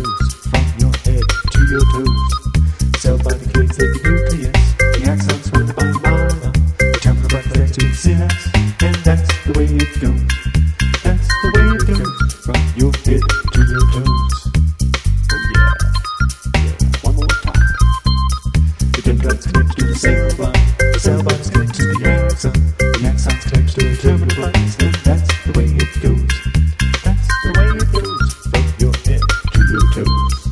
goes from your head to your toes. Cell by the clicks of the nucleus, the axons surrounded by myelin, the terminal blood connects to the synapse, and that's the way it goes. That's the way it goes from your head to your toes. Oh yeah, one more time. The dendrites connect to the cell bodies connect to the axons connect to the terminal bodies, and that's the way it goes. That's the way it goes from your head to your toes.